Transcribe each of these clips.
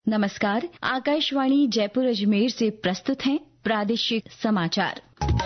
नमस्कार, आकाशवाणी जयपुर अजमेर से प्रस्तुत हैं प्रादेशिक समाचार।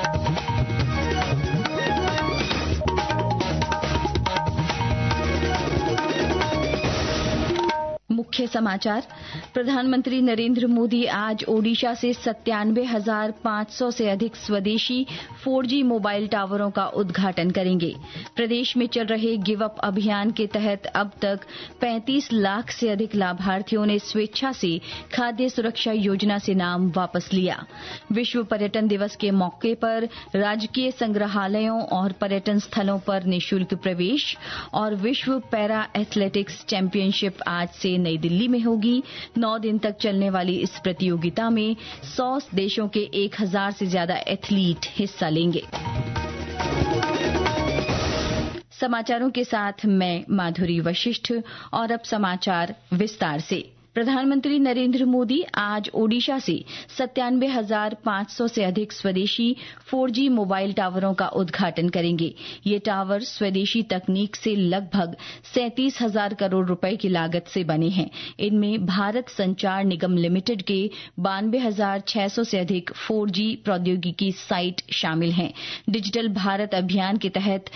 मुख्य समाचार। प्रधानमंत्री नरेंद्र मोदी आज ओडिशा से 97,500 से अधिक स्वदेशी 4G मोबाइल टावरों का उद्घाटन करेंगे। प्रदेश में चल रहे गिव अप अभियान के तहत अब तक 35 लाख से अधिक लाभार्थियों ने स्वेच्छा से खाद्य सुरक्षा योजना से नाम वापस लिया। विश्व पर्यटन दिवस के मौके पर राजकीय संग्रहालयों और पर्यटन स्थलों पर निःशुल्क प्रवेश और विश्व पैरा एथलेटिक्स चैंपियनशिप आज से नई दिल्ली में होगी। 9 दिन तक चलने वाली इस प्रतियोगिता में 100 देशों के 1000 से ज्यादा एथलीट हिस्सा लेंगे। समाचारों के साथ मैं माधुरी वशिष्ठ और अब समाचार विस्तार से। प्रधानमंत्री नरेंद्र मोदी आज ओडिशा से 97,500 से अधिक स्वदेशी 4G मोबाइल टावरों का उद्घाटन करेंगे। ये टावर स्वदेशी तकनीक से लगभग 37,000 करोड़ रुपए की लागत से बने हैं। इनमें भारत संचार निगम लिमिटेड के 92,600 से अधिक 4G प्रौद्योगिकी साइट शामिल हैं। डिजिटल भारत अभियान के तहत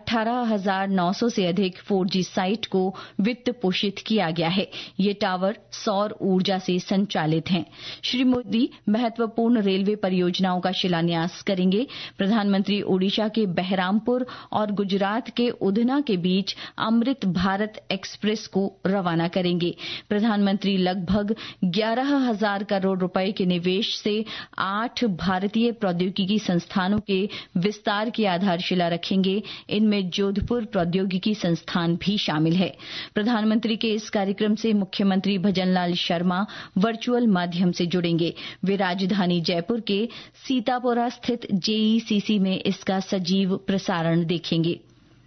18,900 से अधिक 4G साइट को वित्त पोषित किया गया है। ये टावर सौर ऊर्जा से संचालित हैं। श्री मोदी महत्वपूर्ण रेलवे परियोजनाओं का शिलान्यास करेंगे। प्रधानमंत्री ओडिशा के बहरामपुर और गुजरात के उधना के बीच अमृत भारत एक्सप्रेस को रवाना करेंगे। प्रधानमंत्री लगभग 11,000 करोड़ रुपए के निवेश से 8 भारतीय प्रौद्योगिकी संस्थानों के विस्तार की आधारशिला रखेंगे। इनमें जोधपुर प्रौद्योगिकी संस्थान भी शामिल है। प्रधानमंत्री के इस कार्यक्रम से मुख्यमंत्री भजनलाल शर्मा वर्चुअल माध्यम से जुड़ेंगे। वे राजधानी जयपुर के सीतापुरा स्थित JECC में इसका सजीव प्रसारण देखेंगे।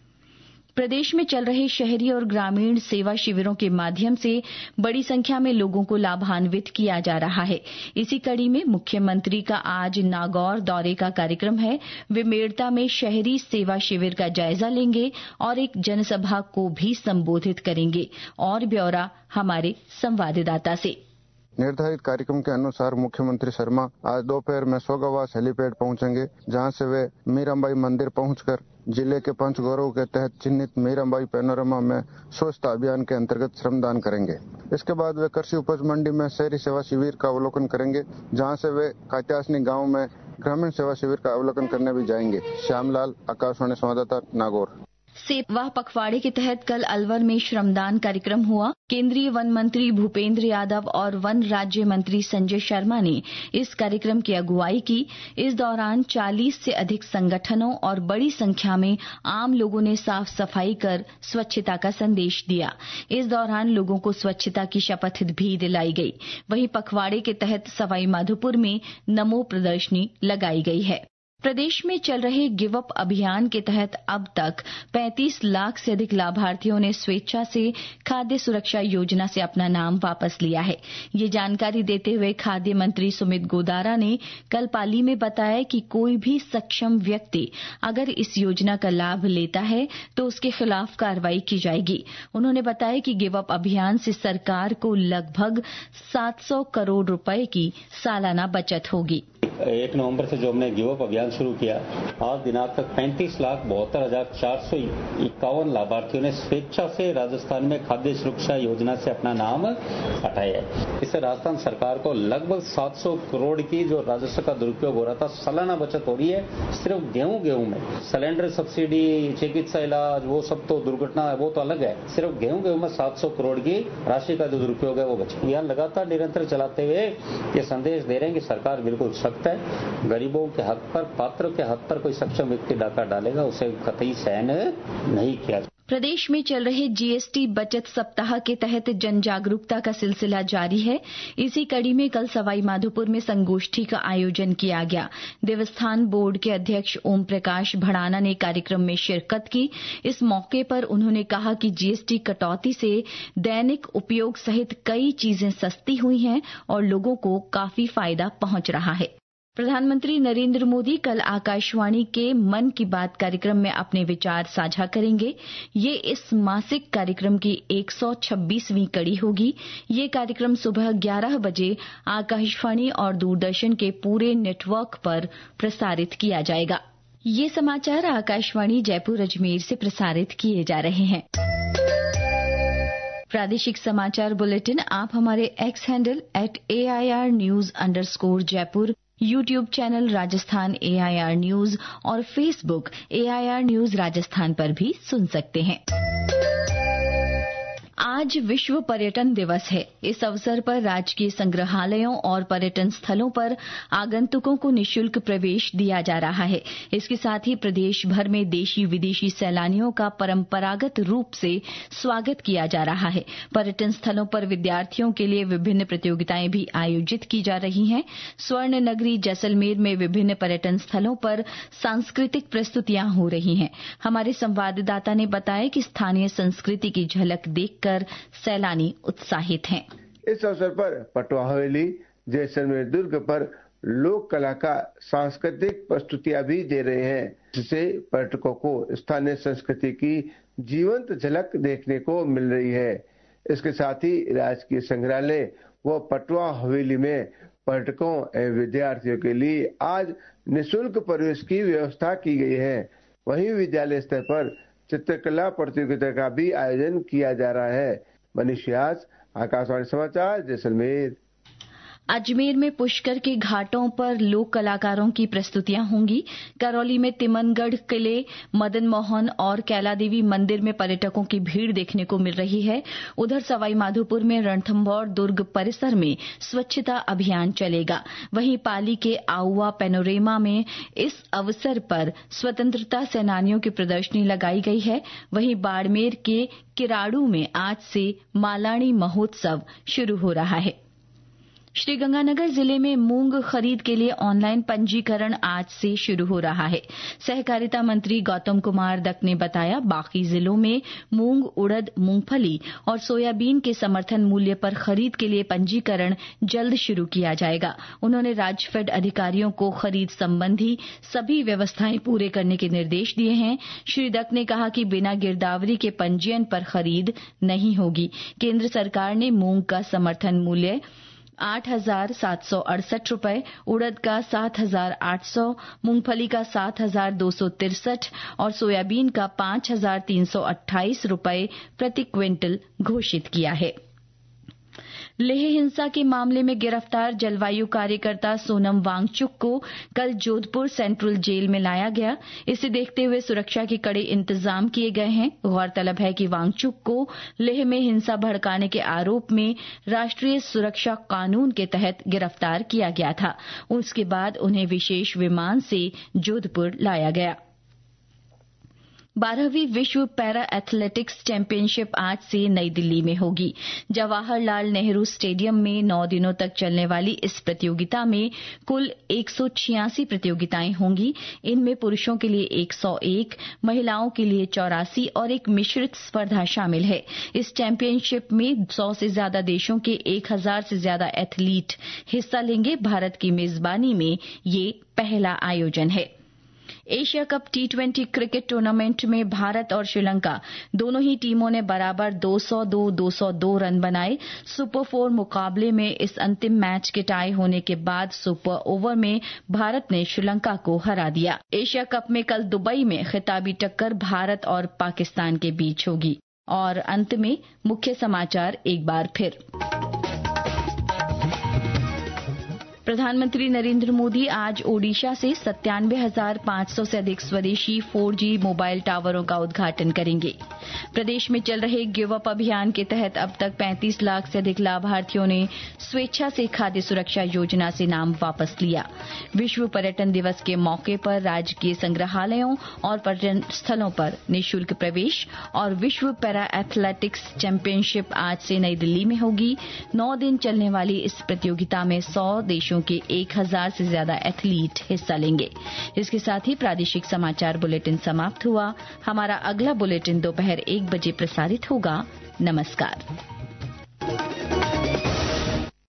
प्रदेश में चल रहे शहरी और ग्रामीण सेवा शिविरों के माध्यम से बड़ी संख्या में लोगों को लाभान्वित किया जा रहा है। इसी कड़ी में मुख्यमंत्री का आज नागौर दौरे का कार्यक्रम है। वे मेड़ता में शहरी सेवा शिविर का जायजा लेंगे और एक जनसभा को भी संबोधित करेंगे। और ब्यौरा हमारे संवाददाता से। निर्धारित कार्यक्रम के अनुसार मुख्यमंत्री शर्मा आज दोपहर में सोगावास हेलीपैड पहुंचेंगे, जहां से वे मीराबाई मंदिर पहुंचकर जिले के पंचगौरव के तहत चिन्हित मीराबाई पैनोरमा में स्वच्छता अभियान के अंतर्गत श्रमदान करेंगे। इसके बाद वे कृषि उपज मंडी में शहरी सेवा शिविर का अवलोकन करेंगे, जहां से वे कात्यासनी गांव में ग्रामीण सेवा शिविर का अवलोकन करने भी जाएंगे। श्यामलाल, आकाशवाणी संवाददाता, नागौर। सेवा पखवाड़े के तहत कल अलवर में श्रमदान कार्यक्रम हुआ। केंद्रीय वन मंत्री भूपेंद्र यादव और वन राज्य मंत्री संजय शर्मा ने इस कार्यक्रम की अगुवाई की। इस दौरान 40 से अधिक संगठनों और बड़ी संख्या में आम लोगों ने साफ सफाई कर स्वच्छता का संदेश दिया। इस दौरान लोगों को स्वच्छता की शपथ भी दिलाई गई। वहीं पखवाड़े के तहत सवाई माधोपुर में नमो प्रदर्शनी लगाई गई है। प्रदेश में चल रहे गिव अप अभियान के तहत अब तक 35 लाख से अधिक लाभार्थियों ने स्वेच्छा से खाद्य सुरक्षा योजना से अपना नाम वापस लिया है। ये जानकारी देते हुए खाद्य मंत्री सुमित गोदारा ने कल पाली में बताया कि कोई भी सक्षम व्यक्ति अगर इस योजना का लाभ लेता है तो उसके खिलाफ कार्रवाई की जाएगी। उन्होंने बताया कि गिव अप अभियान से सरकार को लगभग 700 करोड़ रुपए की सालाना बचत होगी। 1 नवंबर से जो हमने गिव अप अभियान शुरू किया, आज दिनांक तक 35,72,451 लाभार्थियों ने स्वेच्छा से राजस्थान में खाद्य सुरक्षा योजना से अपना नाम हटाया है। इससे राजस्थान सरकार को लगभग 700 करोड़ की जो राजस्व का दुरुपयोग हो रहा था सालाना बचत हो रही है। सिर्फ गेहूं में सिलेंडर सब्सिडी, चिकित्सा इलाज, वो सब तो दुर्घटना वो तो अलग है। सिर्फ गेहूं में 700 करोड़ की राशि का जो दुरुपयोग है वो बचा। अभियान लगातार निरंतर चलाते हुए ये संदेश दे रहे हैं कि सरकार बिल्कुल सख्त है। गरीबों के हक पर, पात्रों के हक पर कोई सक्षम व्यक्ति डाका डालेगा उसे कतई सहन नहीं किया। प्रदेश में चल रहे जीएसटी बचत सप्ताह के तहत जन जागरूकता का सिलसिला जारी है। इसी कड़ी में कल सवाई माधोपुर में संगोष्ठी का आयोजन किया गया। देवस्थान बोर्ड के अध्यक्ष ओम प्रकाश भड़ाना ने कार्यक्रम में शिरकत की। इस मौके पर उन्होंने कहा कि जीएसटी कटौती से दैनिक उपयोग सहित कई चीजें सस्ती हुई हैं और लोगों को काफी फायदा पहुंच रहा है। प्रधानमंत्री नरेंद्र मोदी कल आकाशवाणी के मन की बात कार्यक्रम में अपने विचार साझा करेंगे। ये इस मासिक कार्यक्रम की 126वीं कड़ी होगी। ये कार्यक्रम सुबह 11 बजे आकाशवाणी और दूरदर्शन के पूरे नेटवर्क पर प्रसारित किया जाएगा। ये समाचार आकाशवाणी जयपुर अजमेर से प्रसारित किए जा रहे हैं। प्रादेशिक समाचार बुलेटिन आप हमारे एक्स हैंडल @AIR_News_जयपुर, YouTube channel Rajasthan AIR news और फेसबुक AIR न्यूज राजस्थान पर भी सुन सकते हैं। आज विश्व पर्यटन दिवस है। इस अवसर पर राजकीय संग्रहालयों और पर्यटन स्थलों पर आगंतुकों को निःशुल्क प्रवेश दिया जा रहा है। इसके साथ ही प्रदेश भर में देशी विदेशी सैलानियों का परंपरागत रूप से स्वागत किया जा रहा है। पर्यटन स्थलों पर विद्यार्थियों के लिए विभिन्न प्रतियोगिताएं भी आयोजित की जा रही हैं। स्वर्ण नगरी जैसलमेर में विभिन्न पर्यटन स्थलों पर सांस्कृतिक प्रस्तुतियां हो रही हैं। हमारे संवाददाता ने बताया कि स्थानीय संस्कृति की झलक देखकर सैलानी उत्साहित हैं। इस अवसर पर पटवा हवेली, जैसलमेर दुर्ग पर लोक कला का सांस्कृतिक प्रस्तुतियां भी दे रहे हैं, जिससे पर्यटकों को स्थानीय संस्कृति की जीवंत झलक देखने को मिल रही है। इसके साथ ही राजकीय संग्रहालय व पटवा हवेली में पर्यटकों एवं विद्यार्थियों के लिए आज निःशुल्क प्रवेश की व्यवस्था की गई है। वहीं विद्यालय स्तर पर चित्रकला प्रतियोगिता का भी आयोजन किया जा रहा है। मनीष व्यास, आकाशवाणी समाचार, जैसलमेर। अजमेर में पुष्कर के घाटों पर लोक कलाकारों की प्रस्तुतियां होंगी। करौली में तिमनगढ़ किले, मदन मोहन और कैला देवी मंदिर में पर्यटकों की भीड़ देखने को मिल रही है। उधर सवाई माधोपुर में रणथंभौर दुर्ग परिसर में स्वच्छता अभियान चलेगा। वहीं पाली के आउवा पैनोरेमा में इस अवसर पर स्वतंत्रता सेनानियों की प्रदर्शनी लगाई गई है। वहीं बाड़मेर के किराड़ू में आज से मालानी महोत्सव शुरू हो रहा है। श्रीगंगानगर जिले में मूंग खरीद के लिए ऑनलाइन पंजीकरण आज से शुरू हो रहा है। सहकारिता मंत्री गौतम कुमार दत्त ने बताया, बाकी जिलों में मूंग, उड़द, मूंगफली और सोयाबीन के समर्थन मूल्य पर खरीद के लिए पंजीकरण जल्द शुरू किया जाएगा। उन्होंने राजफेड अधिकारियों को खरीद संबंधी सभी व्यवस्थाएं पूरे करने के निर्देश दिए हैं। श्री दत्त ने कहा कि बिना गिरदावरी के पंजीयन पर खरीद नहीं होगी। केंद्र सरकार ने मूंग का समर्थन मूल्य 8,768 रुपए, उड़द का 7,800, मूंगफली का 7,263 और सोयाबीन का 5,328 रुपए प्रति क्विंटल घोषित किया है। लेह हिंसा के मामले में गिरफ्तार जलवायु कार्यकर्ता सोनम वांगचुक को कल जोधपुर सेंट्रल जेल में लाया गया। इसे देखते हुए सुरक्षा के कड़े इंतजाम किए गए हैं। गौरतलब है कि वांगचुक को लेह में हिंसा भड़काने के आरोप में राष्ट्रीय सुरक्षा कानून के तहत गिरफ्तार किया गया था। उसके बाद उन्हें विशेष विमान से जोधपुर लाया गया। 12वीं विश्व पैरा एथलेटिक्स चैंपियनशिप आज से नई दिल्ली में होगी। जवाहरलाल नेहरू स्टेडियम में 9 दिनों तक चलने वाली इस प्रतियोगिता में कुल 186 प्रतियोगिताएं होंगी। इनमें पुरुषों के लिए 101, महिलाओं के लिए 84 और एक मिश्रित स्पर्धा शामिल है। इस चैंपियनशिप में 100 से ज्यादा देशों के 1000 से ज्यादा एथलीट हिस्सा लेंगे। भारत की मेजबानी में ये पहला आयोजन है। Asia cup T20 cricket tournament में भारत और श्रीलंका दोनों ही टीमों ने बराबर 202 रन बनाए। सुपर 4 मुकाबले में इस अंतिम मैच के टाई होने के बाद सुपर ओवर में भारत ने श्रीलंका को हरा दिया। एशिया कप में कल दुबई में खिताबी टक्कर भारत और पाकिस्तान के बीच होगी। और अंत में मुख्य समाचार एक बार फिर। प्रधानमंत्री नरेंद्र मोदी आज ओडिशा से 97,500 से अधिक स्वदेशी 4G मोबाइल टावरों का उद्घाटन करेंगे। प्रदेश में चल रहे गिव अप अभियान के तहत अब तक 35 लाख से अधिक लाभार्थियों ने स्वेच्छा से खाद्य सुरक्षा योजना से नाम वापस लिया। विश्व पर्यटन दिवस के मौके पर राजकीय संग्रहालयों और पर्यटन स्थलों पर निःशुल्क प्रवेश और विश्व पैरा एथलेटिक्स चैंपियनशिप आज से नई दिल्ली में होगी। 9 दिन चलने वाली इस प्रतियोगिता में 100 देशों के 1000 से ज्यादा एथलीट हिस्सा लेंगे। इसके साथ ही प्रादेशिक समाचार बुलेटिन समाप्त हुआ। हमारा अगला बुलेटिन दोपहर 1 बजे प्रसारित होगा। नमस्कार।